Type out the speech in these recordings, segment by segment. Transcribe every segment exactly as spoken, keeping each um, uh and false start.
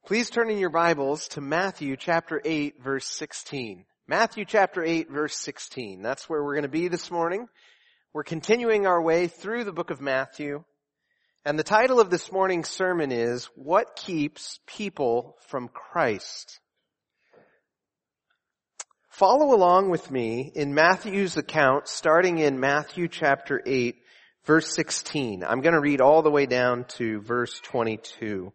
Please turn in your Bibles to Matthew chapter eight, verse sixteen. Matthew chapter eight, verse sixteen. That's where we're going to be this morning. We're continuing our way through the book of Matthew. And the title of this morning's sermon is, What Keeps People from Christ? Follow along with me in Matthew's account, starting in Matthew chapter eight, verse sixteen. I'm going to read all the way down to verse twenty-two.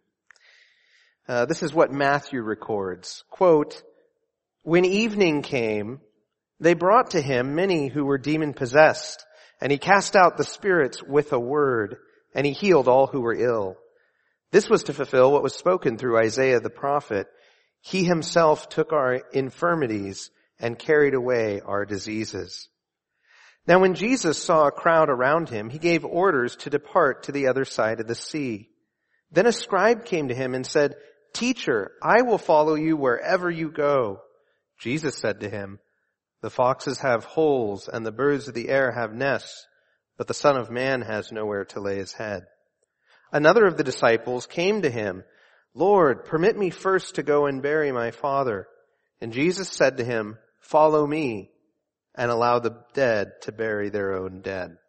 Uh, this is what Matthew records. Quote, When evening came, they brought to him many who were demon-possessed, and he cast out the spirits with a word, and he healed all who were ill. This was to fulfill what was spoken through Isaiah the prophet. He himself took our infirmities and carried away our diseases. Now when Jesus saw a crowd around him, he gave orders to depart to the other side of the sea. Then a scribe came to him and said, Teacher, I will follow you wherever you go. Jesus said to him, The foxes have holes and the birds of the air have nests, but the Son of Man has nowhere to lay his head. Another of the disciples came to him, Lord, permit me first to go and bury my father. And Jesus said to him, Follow me and allow the dead to bury their own dead.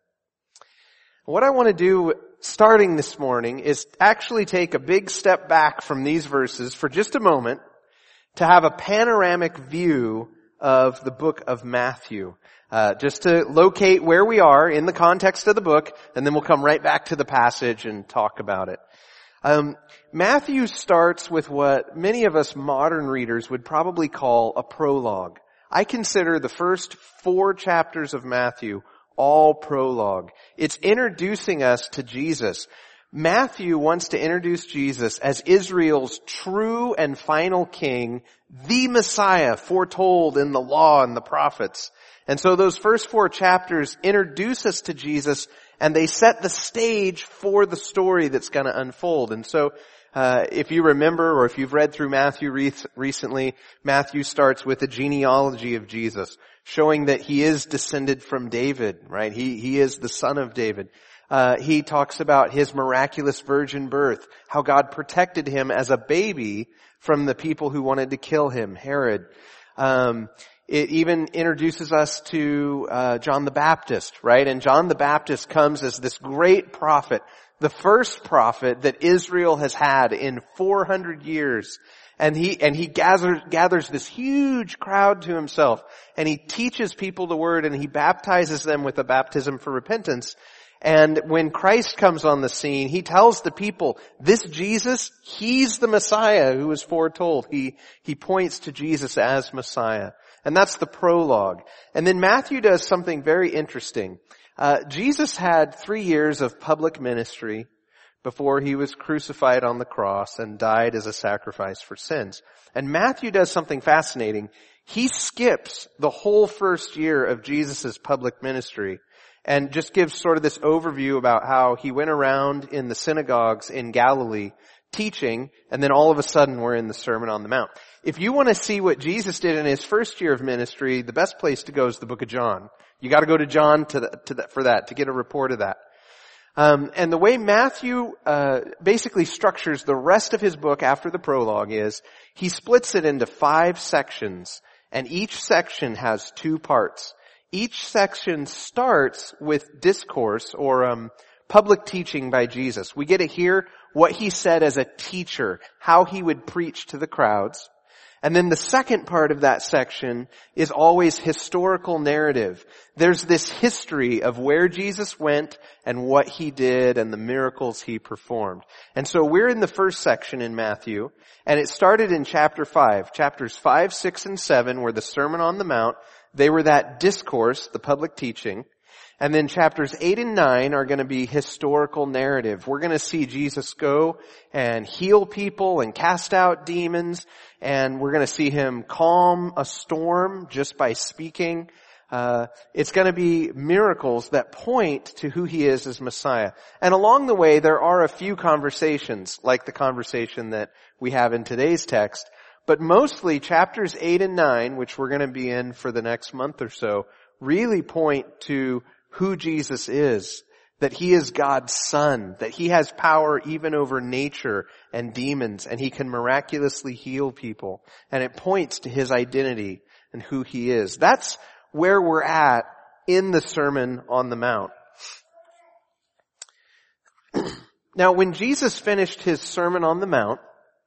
What I want to do starting this morning is actually take a big step back from these verses for just a moment to have a panoramic view of the book of Matthew. Uh, just to locate where we are in the context of the book, and then we'll come right back to the passage and talk about it. Um, Matthew starts with what many of us modern readers would probably call a prologue. I consider the first four chapters of Matthew all prologue. It's introducing us to Jesus. Matthew wants to introduce Jesus as Israel's true and final king, the Messiah foretold in the law and the prophets. And so those first four chapters introduce us to Jesus, and they set the stage for the story that's going to unfold. And so uh if you remember, or if you've read through Matthew re- recently, Matthew starts with a genealogy of Jesus, showing that he is descended from David, right? He he is the son of David. Uh he talks about his miraculous virgin birth, how God protected him as a baby from the people who wanted to kill him, Herod. Um It even introduces us to uh John the Baptist, right? And John the Baptist comes as this great prophet, the first prophet that Israel has had in four hundred years. And he, and he gathers, gathers this huge crowd to himself, and he teaches people the word, and he baptizes them with a baptism for repentance. And when Christ comes on the scene, he tells the people, this Jesus, he's the Messiah who was foretold. He, he points to Jesus as Messiah. And that's the prologue. And then Matthew does something very interesting. Uh, Jesus had three years of public ministry before he was crucified on the cross and died as a sacrifice for sins. And Matthew does something fascinating. He skips the whole first year of Jesus' public ministry and just gives sort of this overview about how he went around in the synagogues in Galilee teaching, and then all of a sudden we're in the Sermon on the Mount. If you want to see what Jesus did in his first year of ministry, the best place to go is the book of John. You got to go to John to, the, to the, for that, to get a report of that. Um, and the way Matthew uh basically structures the rest of his book after the prologue is he splits it into five sections, and each section has two parts. Each section starts with discourse or um public teaching by Jesus. We get to hear what he said as a teacher, how he would preach to the crowds. And then the second part of that section is always historical narrative. There's this history of where Jesus went and what he did and the miracles he performed. And so we're in the first section in Matthew, and it started in chapter five. Chapters five, six, and seven were the Sermon on the Mount. They were that discourse, the public teaching. And then chapters eight and nine are going to be historical narrative. We're going to see Jesus go and heal people and cast out demons. And we're going to see him calm a storm just by speaking. Uh, it's going to be miracles that point to who he is as Messiah. And along the way, there are a few conversations, like the conversation that we have in today's text. But mostly chapters eight and nine, which we're going to be in for the next month or so, really point to who Jesus is. that he is God's son, that he has power even over nature and demons, and he can miraculously heal people. And it points to his identity and who he is. That's where we're at in the Sermon on the Mount. Now, when Jesus finished his Sermon on the Mount,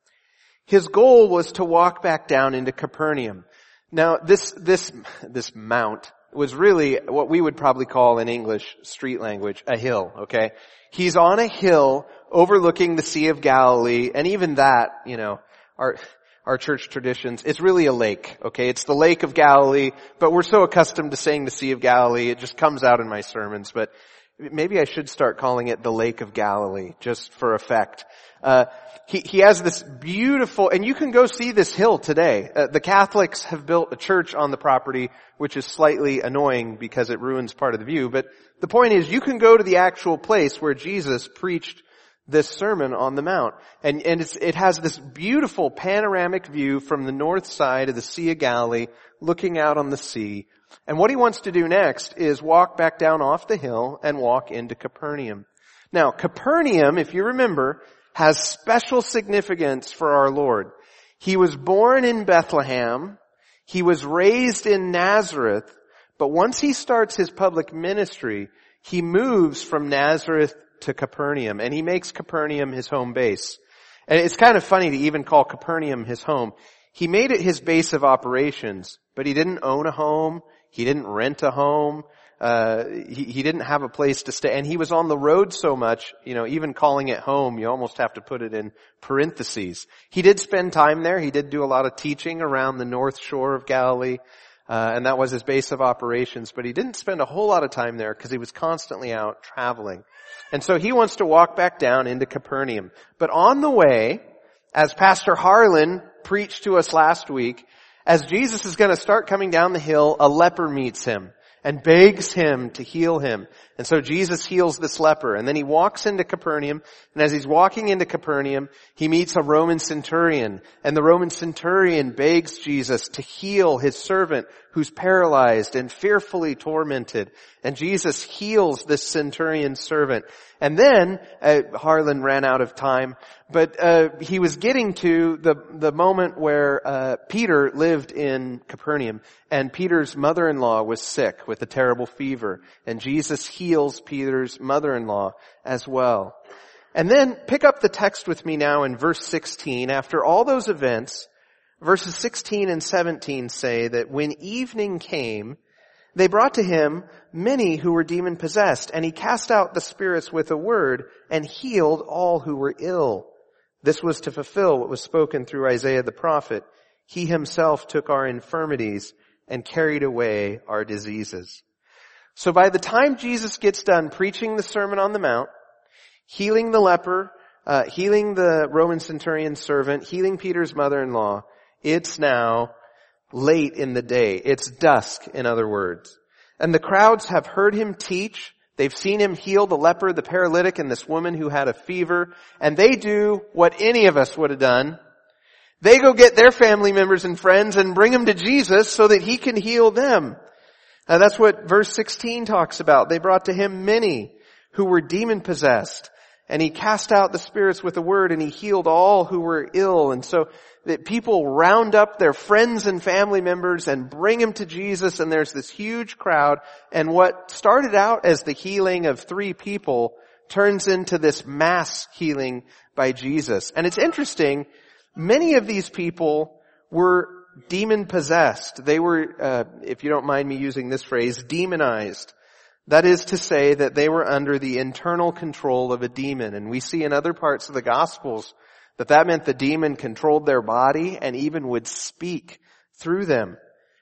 his goal was to walk back down into Capernaum. Now, this, this, this mount was really what we would probably call in English street language a hill, okay? He's on a hill overlooking the Sea of Galilee, and even that, you know, our, our church traditions, it's really a lake, okay? It's the Lake of Galilee, but we're so accustomed to saying the Sea of Galilee, it just comes out in my sermons, but maybe I should start calling it the Lake of Galilee, just for effect. Uh, he, he has this beautiful, and you can go see this hill today. Uh, the Catholics have built a church on the property, which is slightly annoying because it ruins part of the view. But the point is, you can go to the actual place where Jesus preached this Sermon on the Mount. And, and it's, it has this beautiful panoramic view from the north side of the Sea of Galilee, looking out on the sea. And what he wants to do next is walk back down off the hill and walk into Capernaum. Now, Capernaum, if you remember, has special significance for our Lord. He was born in Bethlehem. He was raised in Nazareth. But once he starts his public ministry, he moves from Nazareth to Capernaum, and he makes Capernaum his home base. And it's kind of funny to even call Capernaum his home. He made it his base of operations, but he didn't own a home. He didn't rent a home. Uh, he, he didn't have a place to stay. And he was on the road so much, you know, even calling it home, you almost have to put it in parentheses. He did spend time there. He did do a lot of teaching around the north shore of Galilee. Uh, and that was his base of operations. But he didn't spend a whole lot of time there because he was constantly out traveling. And so he wants to walk back down into Capernaum. But on the way, as Pastor Harlan preached to us last week, as Jesus is going to start coming down the hill, a leper meets him and begs him to heal him. And so Jesus heals this leper. And then he walks into Capernaum. And as he's walking into Capernaum, he meets a Roman centurion. And the Roman centurion begs Jesus to heal his servant who's paralyzed and fearfully tormented. And Jesus heals this centurion's servant. And then, uh, Harlan ran out of time, but uh, he was getting to the the moment where uh, Peter lived in Capernaum, and Peter's mother-in-law was sick with a terrible fever, and Jesus heals Peter's mother-in-law as well. And then pick up the text with me now in verse sixteen. After all those events, verses sixteen and seventeen say that when evening came, they brought to him many who were demon-possessed, and he cast out the spirits with a word and healed all who were ill. This was to fulfill what was spoken through Isaiah the prophet. He himself took our infirmities and carried away our diseases. So by the time Jesus gets done preaching the Sermon on the Mount, healing the leper, uh, healing the Roman centurion's servant, healing Peter's mother-in-law, it's now late in the day. It's dusk, in other words. And the crowds have heard him teach. They've seen him heal the leper, the paralytic, and this woman who had a fever. And they do what any of us would have done. They go get their family members and friends and bring them to Jesus so that he can heal them. And that's what verse sixteen talks about. They brought to him many who were demon-possessed. And he cast out the spirits with a word, and he healed all who were ill. And so that people round up their friends and family members and bring them to Jesus, and there's this huge crowd. And what started out as the healing of three people turns into this mass healing by Jesus. And it's interesting, many of these people were demon-possessed. They were, uh, if you don't mind me using this phrase, demonized. That is to say that they were under the internal control of a demon. And we see in other parts of the Gospels that that meant the demon controlled their body and even would speak through them.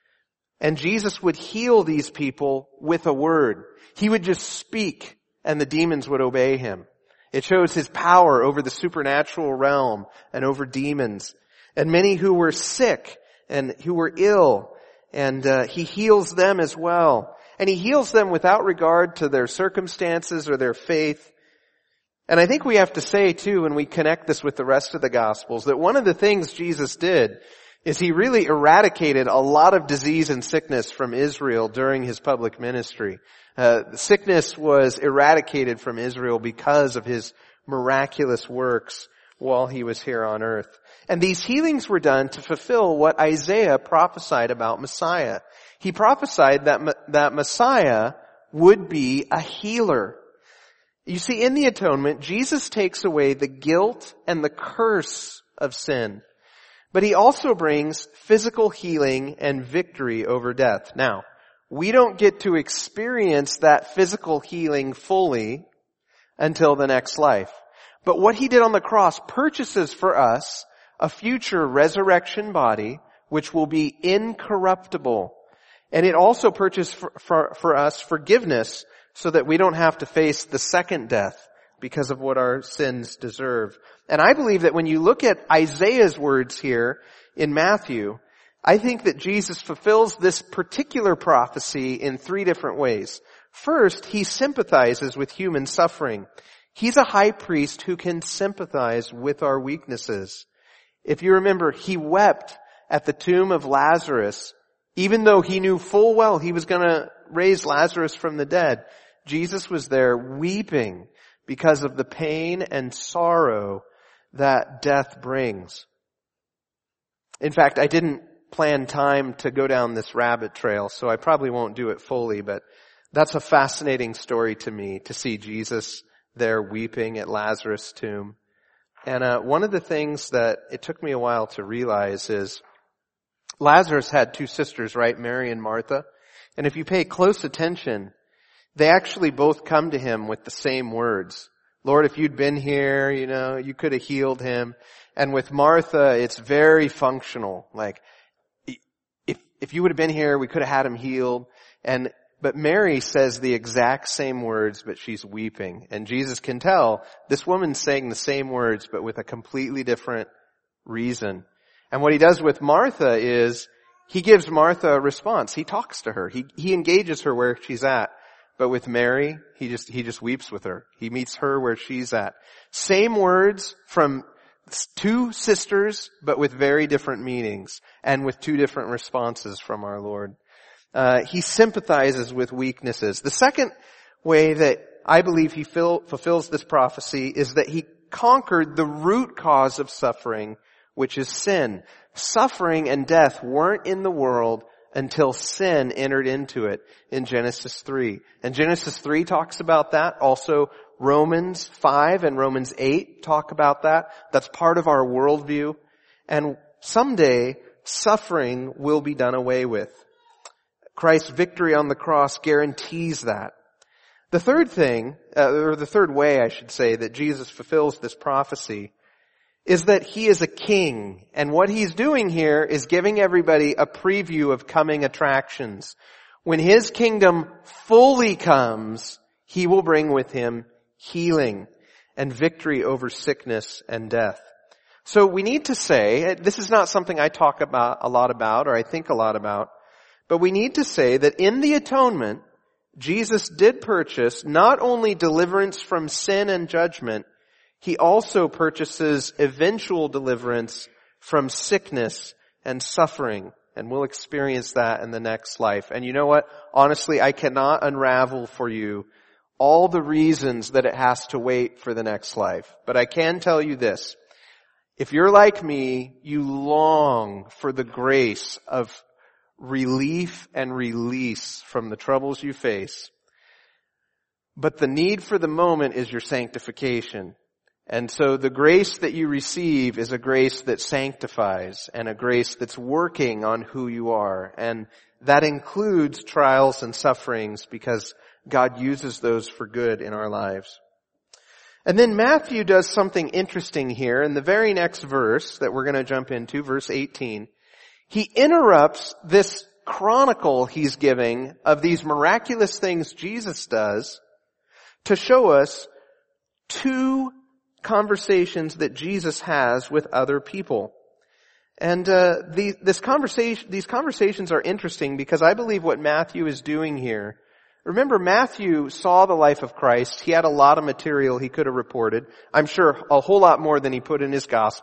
And Jesus would heal these people with a word. He would just speak and the demons would obey him. It shows his power over the supernatural realm and over demons. And many who were sick and who were ill, and uh, he heals them as well. And he heals them without regard to their circumstances or their faith. And I think we have to say, too, when we connect this with the rest of the Gospels, that one of the things Jesus did is he really eradicated a lot of disease and sickness from Israel during his public ministry. Uh, sickness was eradicated from Israel because of his miraculous works while he was here on earth. And these healings were done to fulfill what Isaiah prophesied about Messiah. He prophesied that, that Messiah would be a healer. You see, in the atonement, Jesus takes away the guilt and the curse of sin. But he also brings physical healing and victory over death. Now, we don't get to experience that physical healing fully until the next life. But what he did on the cross purchases for us a future resurrection body which will be incorruptible. And it also purchased for, for, for us forgiveness so that we don't have to face the second death because of what our sins deserve. And I believe that when you look at Isaiah's words here in Matthew, I think that Jesus fulfills this particular prophecy in three different ways. First, he sympathizes with human suffering. He's a high priest who can sympathize with our weaknesses. If you remember, he wept at the tomb of Lazarus, even though he knew full well he was going to raise Lazarus from the dead. Jesus was there weeping because of the pain and sorrow that death brings. In fact, I didn't plan time to go down this rabbit trail, so I probably won't do it fully, but that's a fascinating story to me, to see Jesus there weeping at Lazarus' tomb. And uh, one of the things that it took me a while to realize is Lazarus had two sisters, right? Mary and Martha. And if you pay close attention, they actually both come to him with the same words. Lord, if you'd been here, you know, you could have healed him. And with Martha, it's very functional. Like, if, if you would have been here, we could have had him healed. And, but Mary says the exact same words, but she's weeping. And Jesus can tell this woman's saying the same words, but with a completely different reason. And what he does with Martha is he gives Martha a response. He talks to her. He, he engages her where she's at. But with Mary, he just, he just weeps with her. He meets her where she's at. Same words from two sisters, but with very different meanings and with two different responses from our Lord. Uh, he sympathizes with weaknesses. The second way that I believe he fill, fulfills this prophecy is that he conquered the root cause of suffering, which is sin. Suffering and death weren't in the world until sin entered into it in Genesis three. And Genesis three talks about that. Also, Romans five and Romans eight talk about that. That's part of our worldview. And someday, suffering will be done away with. Christ's victory on the cross guarantees that. The third thing, uh, or the third way I should say, that Jesus fulfills this prophecy is that he is a king. And what he's doing here is giving everybody a preview of coming attractions. When his kingdom fully comes, he will bring with him healing and victory over sickness and death. So we need to say, this is not something I talk about a lot about or I think a lot about, but we need to say that in the atonement, Jesus did purchase not only deliverance from sin and judgment, he also purchases eventual deliverance from sickness and suffering. And we'll experience that in the next life. And you know what? Honestly, I cannot unravel for you all the reasons that it has to wait for the next life. But I can tell you this. If you're like me, you long for the grace of relief and release from the troubles you face. But the need for the moment is your sanctification. And so the grace that you receive is a grace that sanctifies and a grace that's working on who you are. And that includes trials and sufferings because God uses those for good in our lives. And then Matthew does something interesting here in the very next verse that we're going to jump into, verse eighteen. He interrupts this chronicle he's giving of these miraculous things Jesus does to show us two conversations that Jesus has with other people. And uh, the, this conversation, these conversations are interesting because I believe what Matthew is doing here. Remember, Matthew saw the life of Christ. He had a lot of material he could have reported. I'm sure a whole lot more than he put in his gospel.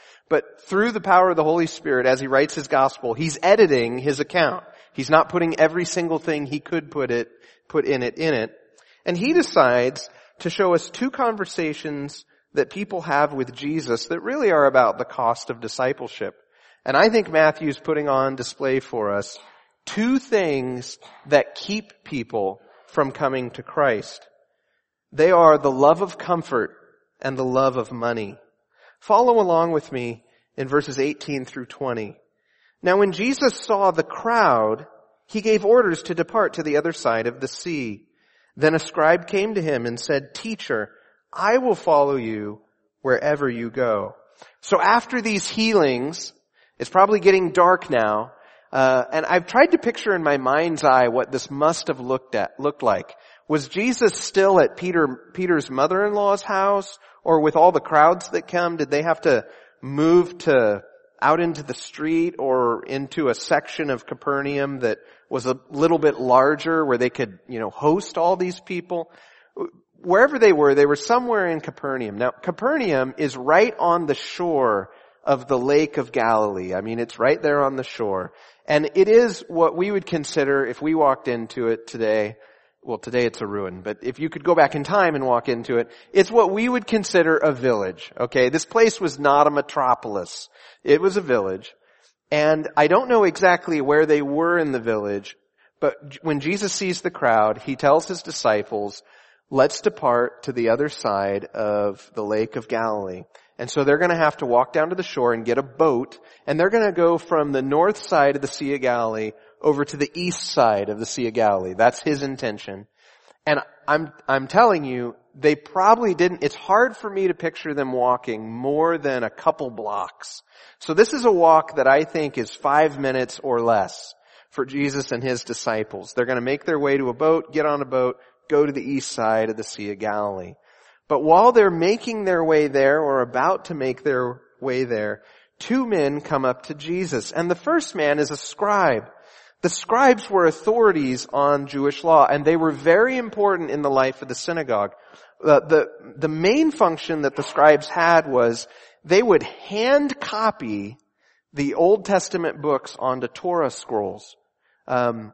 But through the power of the Holy Spirit, as he writes his gospel, he's editing his account. He's not putting every single thing he could put it, put in it, in it. And he decides to show us two conversations that people have with Jesus that really are about the cost of discipleship. And I think Matthew's putting on display for us two things that keep people from coming to Christ. They are the love of comfort and the love of money. Follow along with me in verses eighteen through twenty. Now when Jesus saw the crowd, he gave orders to depart to the other side of the sea. Then a scribe came to him and said, "Teacher, I will follow you wherever you go." So after these healings, it's probably getting dark now, uh, and I've tried to picture in my mind's eye what this must have looked at, looked like. Was Jesus still at Peter, Peter's mother-in-law's house, or with all the crowds that come, did they have to move to out into the street or into a section of Capernaum that was a little bit larger where they could, you know, host all these people? Wherever they were, they were somewhere in Capernaum. Now, Capernaum is right on the shore of the Lake of Galilee. I mean, it's right there on the shore. And it is what we would consider, if we walked into it today, well, today it's a ruin, but if you could go back in time and walk into it, it's what we would consider a village, okay? This place was not a metropolis. It was a village. And I don't know exactly where they were in the village, but when Jesus sees the crowd, he tells his disciples, "Let's depart to the other side of the Lake of Galilee." And so they're going to have to walk down to the shore and get a boat, and they're going to go from the north side of the Sea of Galilee over to the east side of the Sea of Galilee. That's his intention. And I'm, I'm telling you, they probably didn't, it's hard for me to picture them walking more than a couple blocks. So this is a walk that I think is five minutes or less for Jesus and his disciples. They're going to make their way to a boat, get on a boat, go to the east side of the Sea of Galilee. But while they're making their way there, or about to make their way there, two men come up to Jesus. And the first man is a scribe. The scribes were authorities on Jewish law, and they were very important in the life of the synagogue. Uh, the, the main function that the scribes had was they would hand copy the Old Testament books onto Torah scrolls. Um,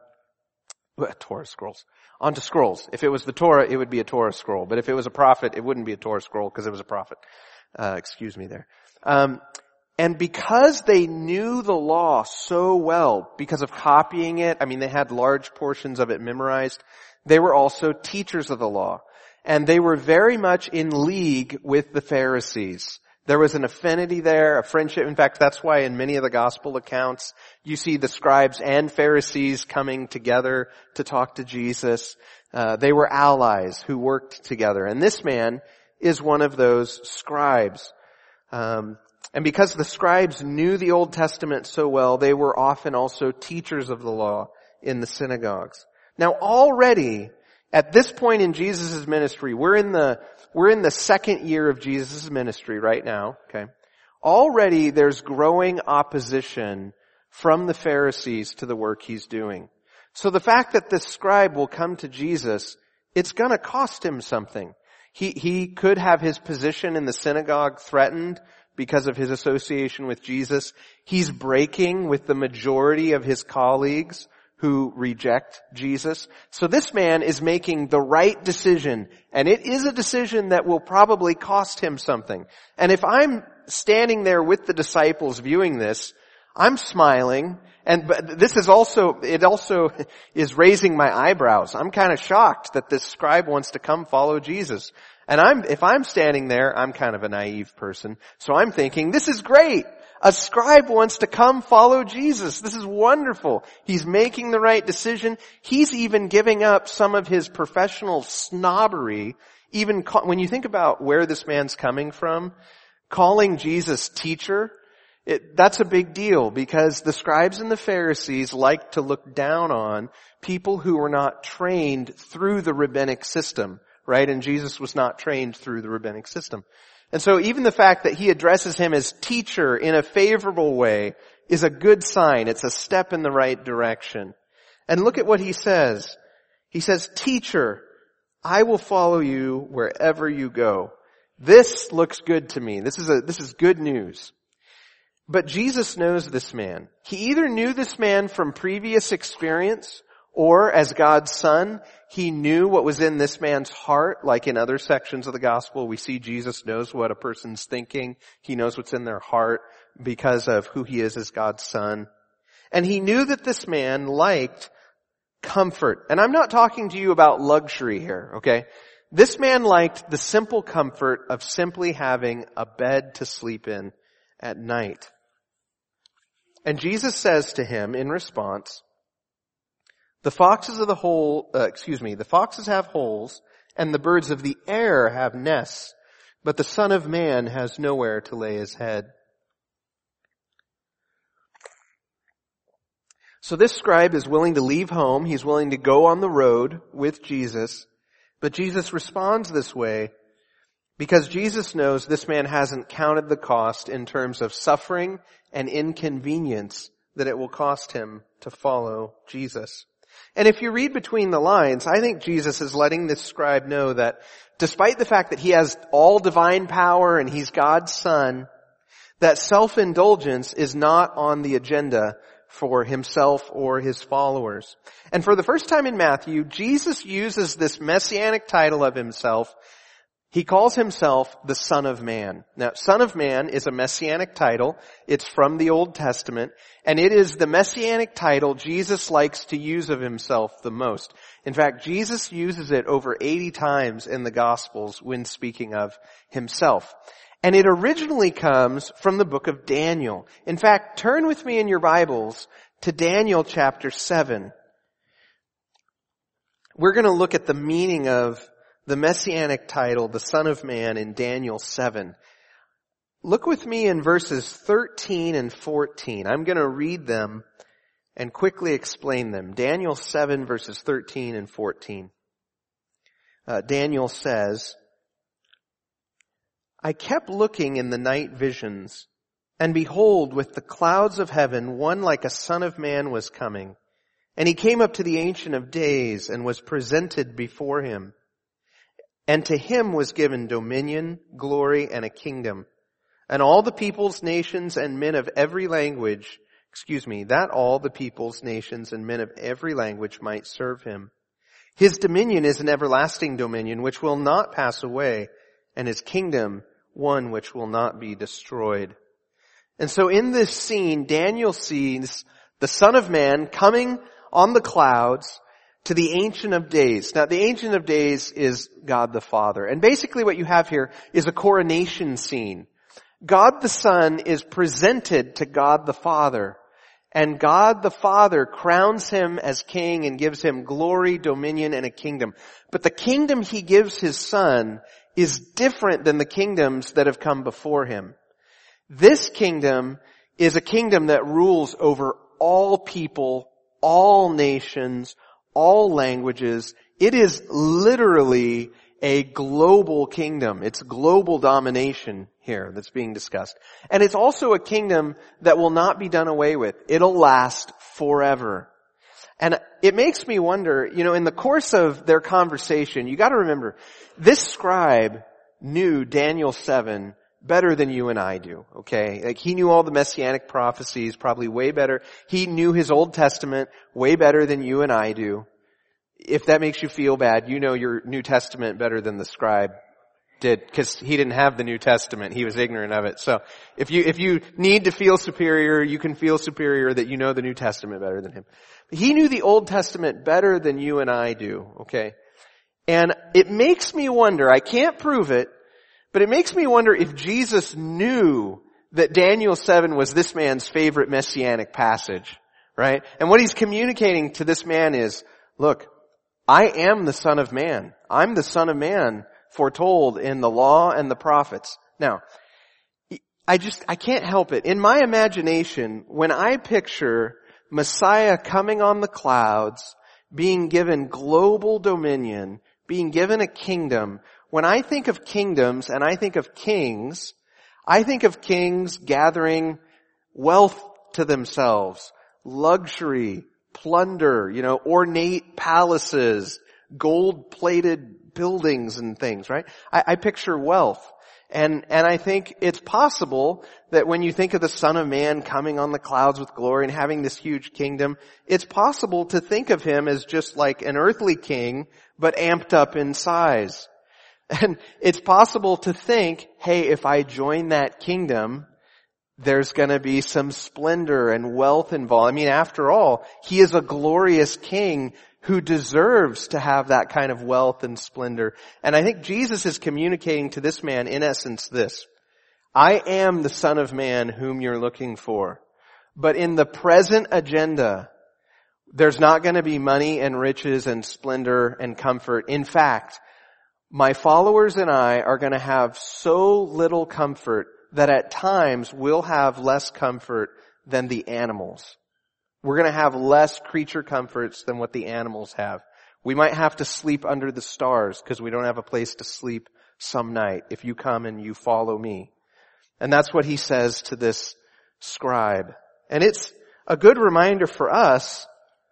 Torah scrolls. Onto scrolls. If it was the Torah, it would be a Torah scroll. But if it was a prophet, it wouldn't be a Torah scroll because it was a prophet. Uh, excuse me there. Um, and because they knew the law so well, because of copying it, I mean, they had large portions of it memorized, they were also teachers of the law. And they were very much in league with the Pharisees. There was an affinity there, a friendship. In fact, that's why in many of the gospel accounts, you see the scribes and Pharisees coming together to talk to Jesus. Uh, they were allies who worked together. And this man is one of those scribes. Um, and because the scribes knew the Old Testament so well, they were often also teachers of the law in the synagogues. Now already, at this point in Jesus' ministry, we're in the We're in the second year of Jesus' ministry right now, okay? Already there's growing opposition from the Pharisees to the work he's doing. So the fact that this scribe will come to Jesus, it's gonna cost him something. He, he could have his position in the synagogue threatened because of his association with Jesus. He's breaking with the majority of his colleagues who reject Jesus. So this man is making the right decision, and it is a decision that will probably cost him something. And if I'm standing there with the disciples viewing this, I'm smiling, and but this is also, it also is raising my eyebrows. I'm kind of shocked that this scribe wants to come follow Jesus. And I'm, if I'm standing there, I'm kind of a naive person, so I'm thinking, this is great. A scribe wants to come follow Jesus. This is wonderful. He's making the right decision. He's even giving up some of his professional snobbery. Even ca- when you think about where this man's coming from, calling Jesus teacher, it, that's a big deal because the scribes and the Pharisees like to look down on people who were not trained through the rabbinic system, right? And Jesus was not trained through the rabbinic system. And so even the fact that he addresses him as teacher in a favorable way is a good sign. It's a step in the right direction. And look at what he says. He says, "Teacher, I will follow you wherever you go." This looks good to me. This is a, this is good news. But Jesus knows this man. He either knew this man from previous experience, or as God's Son, he knew what was in this man's heart, like in other sections of the gospel. We see Jesus knows what a person's thinking. He knows what's in their heart because of who he is as God's Son. And he knew that this man liked comfort. And I'm not talking to you about luxury here, okay? This man liked the simple comfort of simply having a bed to sleep in at night. And Jesus says to him in response, the foxes of the hole, uh, excuse me, the foxes have holes and the birds of the air have nests, but the Son of Man has nowhere to lay his head. So this scribe is willing to leave home. He's willing to go on the road with Jesus. But Jesus responds this way because Jesus knows this man hasn't counted the cost in terms of suffering and inconvenience that it will cost him to follow Jesus. And if you read between the lines, I think Jesus is letting this scribe know that despite the fact that he has all divine power and he's God's Son, that self-indulgence is not on the agenda for himself or his followers. And for the first time in Matthew, Jesus uses this messianic title of himself. He calls himself the Son of Man. Now, Son of Man is a messianic title. It's from the Old Testament, and it is the messianic title Jesus likes to use of himself the most. In fact, Jesus uses it over eighty times in the Gospels when speaking of himself. And it originally comes from the book of Daniel. In fact, turn with me in your Bibles to Daniel chapter seven. We're going to look at the meaning of the messianic title, the Son of Man, in Daniel seven. Look with me in verses thirteen and fourteen. I'm going to read them and quickly explain them. Daniel seven verses thirteen and fourteen. Uh, Daniel says, I kept looking in the night visions, and behold, with the clouds of heaven, one like a son of man was coming. And he came up to the Ancient of Days and was presented before him. And to him was given dominion, glory, and a kingdom. And all the peoples, nations, and men of every language, excuse me, that all the peoples, nations, and men of every language might serve him. His dominion is an everlasting dominion which will not pass away, and his kingdom one which will not be destroyed. And so in this scene, Daniel sees the Son of Man coming on the clouds to the Ancient of Days. Now, the Ancient of Days is God the Father. And basically what you have here is a coronation scene. God the Son is presented to God the Father. And God the Father crowns him as king and gives him glory, dominion, and a kingdom. But the kingdom he gives his Son is different than the kingdoms that have come before him. This kingdom is a kingdom that rules over all people, all nations, all languages. It is literally a global kingdom. It's global domination here that's being discussed. And it's also a kingdom that will not be done away with. It'll last forever. And it makes me wonder, you know, in the course of their conversation, you got to remember, this scribe knew Daniel seven better than you and I do, okay? Like, he knew all the messianic prophecies probably way better. He knew his Old Testament way better than you and I do. If that makes you feel bad, you know your New Testament better than the scribe did, because he didn't have the New Testament. He was ignorant of it. So if you, if you need to feel superior, you can feel superior that you know the New Testament better than him. He knew the Old Testament better than you and I do, okay? And it makes me wonder, I can't prove it, but it makes me wonder if Jesus knew that Daniel seven was this man's favorite messianic passage, right? And what he's communicating to this man is, look, I am the Son of Man. I'm the Son of Man foretold in the law and the prophets. Now, I just, I can't help it. In my imagination, when I picture Messiah coming on the clouds, being given global dominion, being given a kingdom, when I think of kingdoms and I think of kings, I think of kings gathering wealth to themselves, luxury, plunder, you know, ornate palaces, gold-plated buildings and things, right? I, I picture wealth. And, and I think it's possible that when you think of the Son of Man coming on the clouds with glory and having this huge kingdom, it's possible to think of him as just like an earthly king, but amped up in size. And it's possible to think, hey, if I join that kingdom, there's gonna be some splendor and wealth involved. I mean, after all, he is a glorious king who deserves to have that kind of wealth and splendor. And I think Jesus is communicating to this man, in essence, this. I am the Son of Man whom you're looking for. But in the present agenda, there's not going to be money and riches and splendor and comfort. In fact, my followers and I are going to have so little comfort that at times we'll have less comfort than the animals. We're going to have less creature comforts than what the animals have. We might have to sleep under the stars because we don't have a place to sleep some night if you come and you follow me. And that's what he says to this scribe. And it's a good reminder for us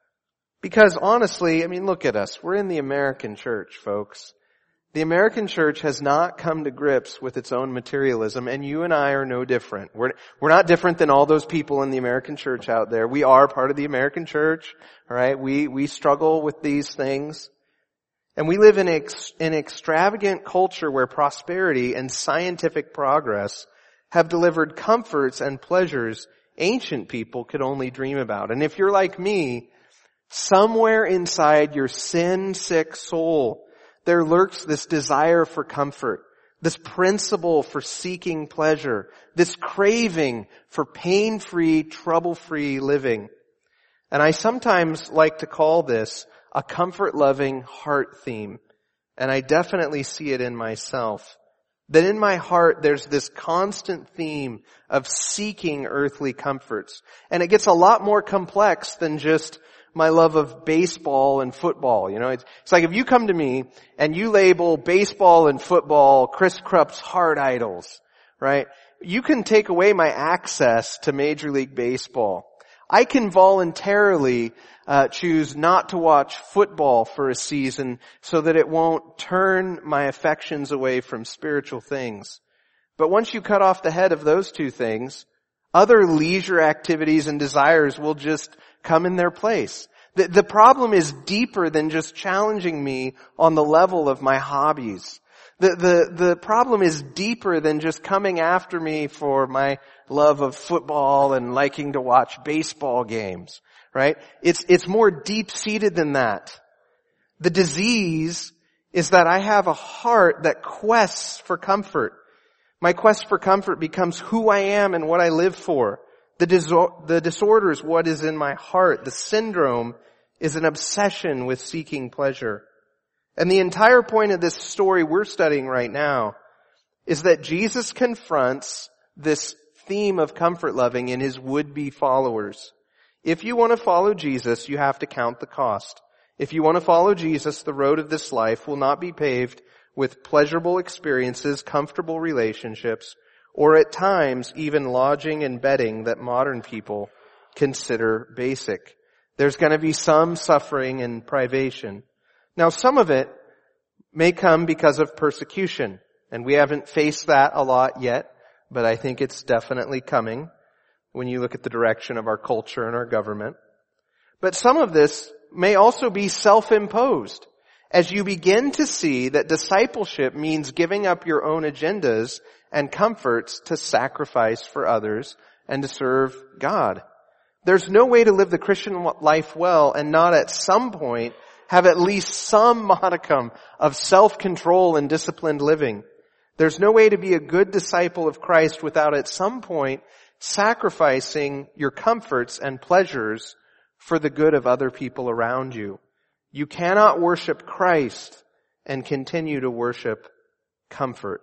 because honestly, I mean, look at us. We're in the American church, folks. The American church has not come to grips with its own materialism, and you and I are no different. We're, we're not different than all those people in the American church out there. We are part of the American church, alright? We, we struggle with these things. And we live in ex, an extravagant culture where prosperity and scientific progress have delivered comforts and pleasures ancient people could only dream about. And if you're like me, somewhere inside your sin-sick soul, there lurks this desire for comfort, this principle for seeking pleasure, this craving for pain-free, trouble-free living. And I sometimes like to call this a comfort-loving heart theme. And I definitely see it in myself. That in my heart there's this constant theme of seeking earthly comforts. And it gets a lot more complex than just my love of baseball and football. You know, it's, it's like if you come to me and you label baseball and football Chris Krupp's heart idols, right? You can take away my access to Major League Baseball. I can voluntarily uh, choose not to watch football for a season so that it won't turn my affections away from spiritual things. But once you cut off the head of those two things, other leisure activities and desires will just come in their place. The, the problem is deeper than just challenging me on the level of my hobbies. The, the, the problem is deeper than just coming after me for my love of football and liking to watch baseball games, right? It's, it's more deep-seated than that. The disease is that I have a heart that quests for comfort. My quest for comfort becomes who I am and what I live for. The, disor- the disorder is what is in my heart. The syndrome is an obsession with seeking pleasure. And the entire point of this story we're studying right now is that Jesus confronts this theme of comfort loving in his would-be followers. If you want to follow Jesus, you have to count the cost. If you want to follow Jesus, the road of this life will not be paved with pleasurable experiences, comfortable relationships, or at times even lodging and bedding that modern people consider basic. There's going to be some suffering and privation. Now, some of it may come because of persecution, and we haven't faced that a lot yet, but I think it's definitely coming when you look at the direction of our culture and our government. But some of this may also be self-imposed. As you begin to see that discipleship means giving up your own agendas and comforts to sacrifice for others and to serve God. There's no way to live the Christian life well and not at some point have at least some modicum of self-control and disciplined living. There's no way to be a good disciple of Christ without at some point sacrificing your comforts and pleasures for the good of other people around you. You cannot worship Christ and continue to worship comfort.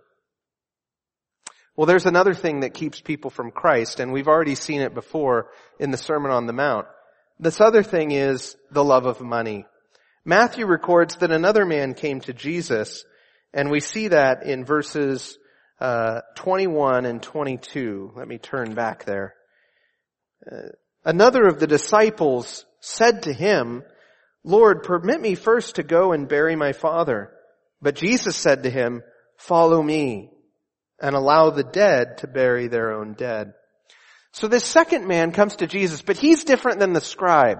Well, there's another thing that keeps people from Christ, and we've already seen it before in the Sermon on the Mount. This other thing is the love of money. Matthew records that another man came to Jesus, and we see that in verses uh, twenty-one and twenty-two. Let me turn back there. Uh, another of the disciples said to him, "Lord, permit me first to go and bury my father." But Jesus said to him, "Follow me." and allow the dead to bury their own dead. So this second man comes to Jesus, but he's different than the scribe.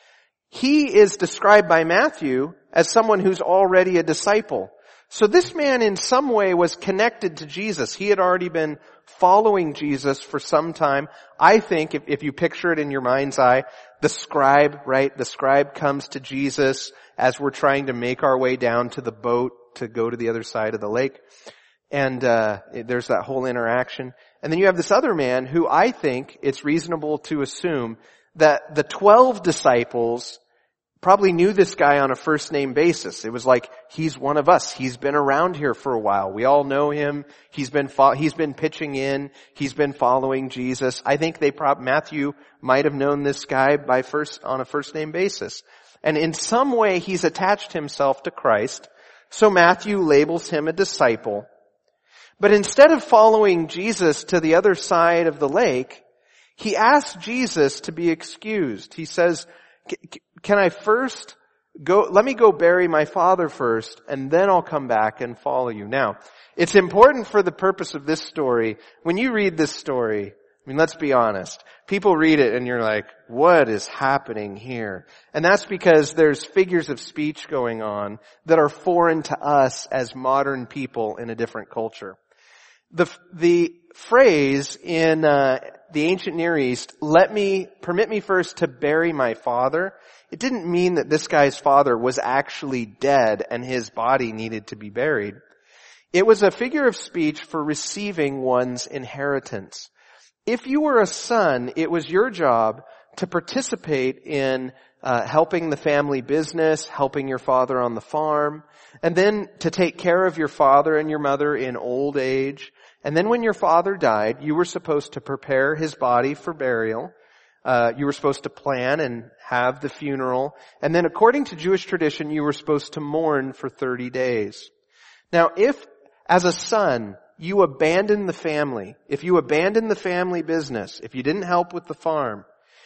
He is described by Matthew as someone who's already a disciple. So this man in some way was connected to Jesus. He had already been following Jesus for some time. I think if, if you picture it in your mind's eye, the scribe, right? The scribe comes to Jesus as we're trying to make our way down to the boat to go to the other side of the lake. And uh there's that whole interaction. And then you have this other man who I think it's reasonable to assume that the twelve disciples probably knew this guy on a first name basis. It was like, he's one of us. He's been around here for a while. We all know him. He's been fo- he's been pitching in. He's been following Jesus. I think they prob- Matthew might have known this guy by first on a first name basis. And in some way he's attached himself to Christ. So Matthew labels him a disciple. But instead of following Jesus to the other side of the lake, he asks Jesus to be excused. He says, can I first go, let me go bury my father first, and then I'll come back and follow you. Now, it's important for the purpose of this story. When you read this story, I mean, let's be honest. People read it and you're like, what is happening here? And that's because there's figures of speech going on that are foreign to us as modern people in a different culture. The, the phrase in, uh, the ancient Near East, let me, permit me first to bury my father, it didn't mean that this guy's father was actually dead and his body needed to be buried. It was a figure of speech for receiving one's inheritance. If you were a son, it was your job to participate in uh, helping the family business, helping your father on the farm, and then to take care of your father and your mother in old age. And then when your father died, you were supposed to prepare his body for burial. Uh, you were supposed to plan and have the funeral. And then according to Jewish tradition, you were supposed to mourn for thirty days. Now, if as a son, you abandoned the family, if you abandoned the family business, if you didn't help with the farm,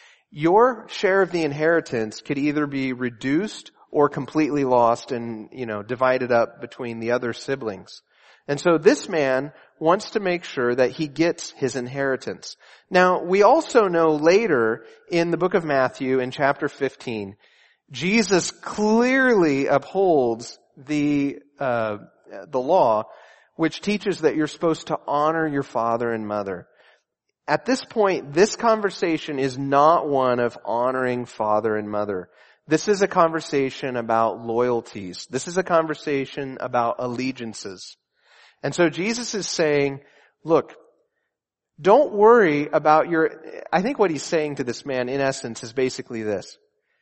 your share of the inheritance could either be reduced or completely lost and, you know, divided up between the other siblings. And so this man wants to make sure that he gets his inheritance. Now, we also know later in the book of Matthew in chapter fifteen, Jesus clearly upholds the, uh, the law, which teaches that you're supposed to honor your father and mother. At this point, this conversation is not one of honoring father and mother. This is a conversation about loyalties. This is a conversation about allegiances. And so Jesus is saying, look, don't worry about your, I think what he's saying to this man in essence is basically this.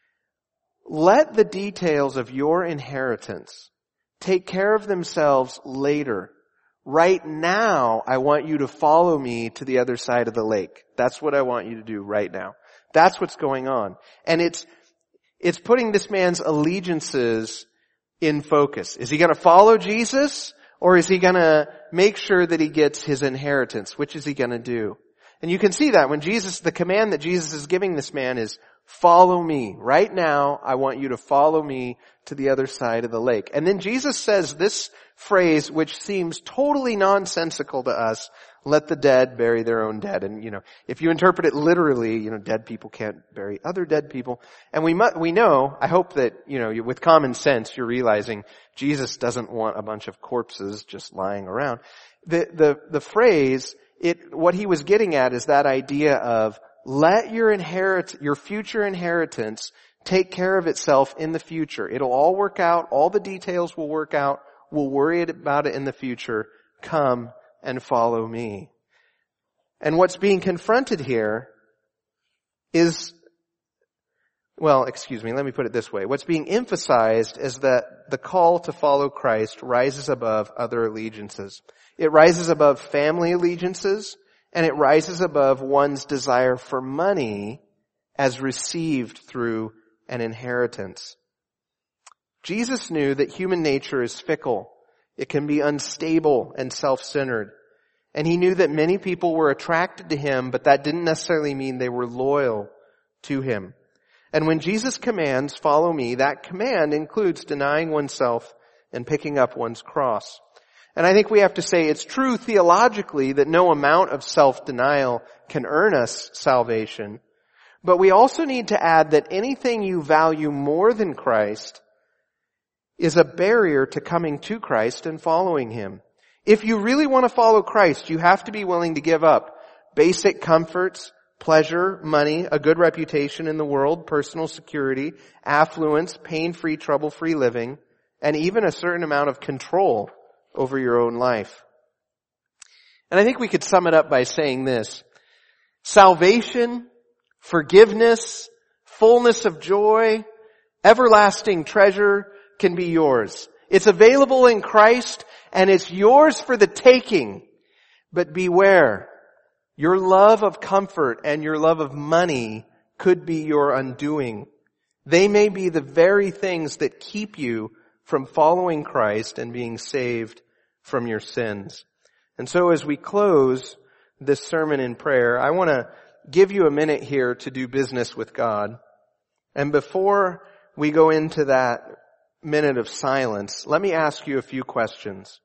Let the details of your inheritance take care of themselves later. Right now, I want you to follow me to the other side of the lake. That's what I want you to do right now. That's what's going on. And it's, it's putting this man's allegiances in focus. Is he going to follow Jesus? Or is he going to make sure that he gets his inheritance? Which is he going to do? And you can see that when Jesus, the command that Jesus is giving this man is, follow me. Right now, I want you to follow me to the other side of the lake. And then Jesus says this phrase, which seems totally nonsensical to us, let the dead bury their own dead. And, you know, if you interpret it literally, you know, dead people can't bury other dead people. And we mu- we know, I hope that, you know, with common sense, you're realizing Jesus doesn't want a bunch of corpses just lying around. The, the, the phrase, it, what he was getting at is that idea of let your inherit, your future inheritance take care of itself in the future. It'll all work out. All the details will work out. We'll worry about it in the future. Come and follow me. And what's being confronted here is, well, excuse me, let me put it this way. What's being emphasized is that the call to follow Christ rises above other allegiances. It rises above family allegiances, and it rises above one's desire for money as received through an inheritance. Jesus knew that human nature is fickle. It can be unstable and self-centered. And he knew that many people were attracted to him, but that didn't necessarily mean they were loyal to him. And when Jesus commands, follow me, that command includes denying oneself and picking up one's cross. And I think we have to say it's true theologically that no amount of self-denial can earn us salvation. But we also need to add that anything you value more than Christ is a barrier to coming to Christ and following Him. If you really want to follow Christ, you have to be willing to give up basic comforts, pleasure, money, a good reputation in the world, personal security, affluence, pain-free, trouble-free living, and even a certain amount of control over your own life. And I think we could sum it up by saying this: salvation, forgiveness, fullness of joy, everlasting treasure can be yours. It's available in Christ and it's yours for the taking. But beware, your love of comfort and your love of money could be your undoing. They may be the very things that keep you from following Christ and being saved from your sins. And so as we close this sermon in prayer, I want to give you a minute here to do business with God. And before we go into that minute of silence, let me ask you a few questions.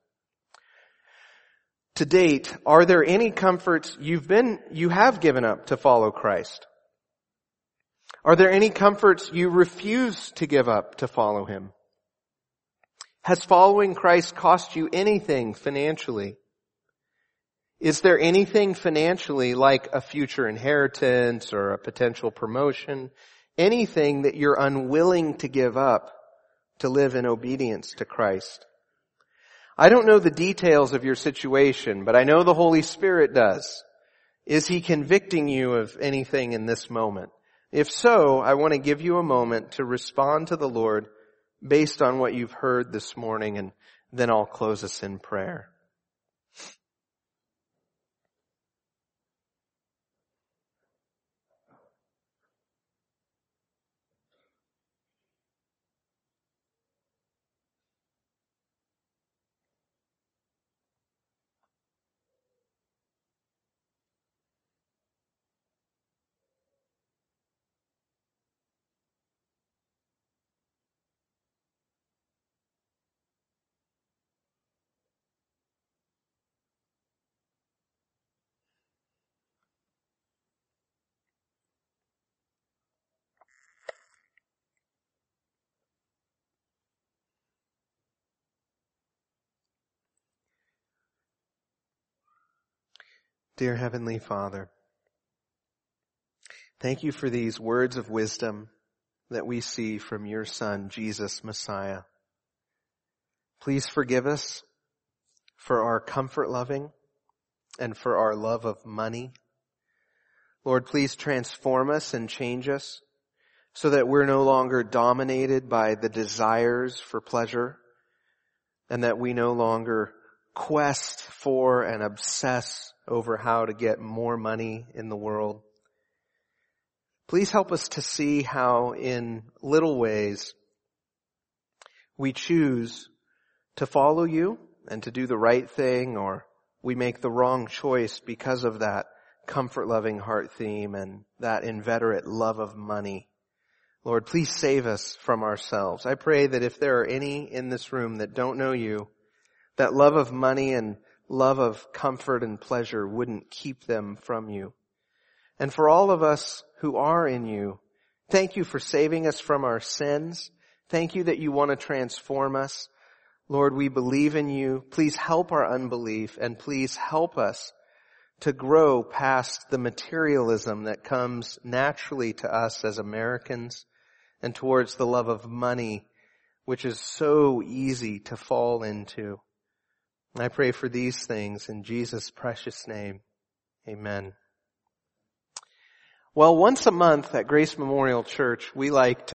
To date, are there any comforts you've been, you have given up to follow Christ? Are there any comforts you refuse to give up to follow Him? Has following Christ cost you anything financially? Is there anything financially, like a future inheritance or a potential promotion, anything that you're unwilling to give up to live in obedience to Christ? I don't know the details of your situation, but I know the Holy Spirit does. Is He convicting you of anything in this moment? If so, I want to give you a moment to respond to the Lord based on what you've heard this morning, and then I'll close us in prayer. Dear Heavenly Father, thank you for these words of wisdom that we see from your Son, Jesus Messiah. Please forgive us for our comfort loving and for our love of money. Lord, please transform us and change us so that we're no longer dominated by the desires for pleasure and that we no longer quest for and obsess over how to get more money in the world. Please help us to see how in little ways we choose to follow you and to do the right thing, or we make the wrong choice because of that comfort-loving heart theme and that inveterate love of money. Lord, please save us from ourselves. I pray that if there are any in this room that don't know you, that love of money and love of comfort and pleasure wouldn't keep them from you. And for all of us who are in you, thank you for saving us from our sins. Thank you that you want to transform us. Lord, we believe in you. Please help our unbelief, and please help us to grow past the materialism that comes naturally to us as Americans and towards the love of money, which is so easy to fall into. I pray for these things in Jesus' precious name. Amen. Well, once a month at Grace Memorial Church, we like to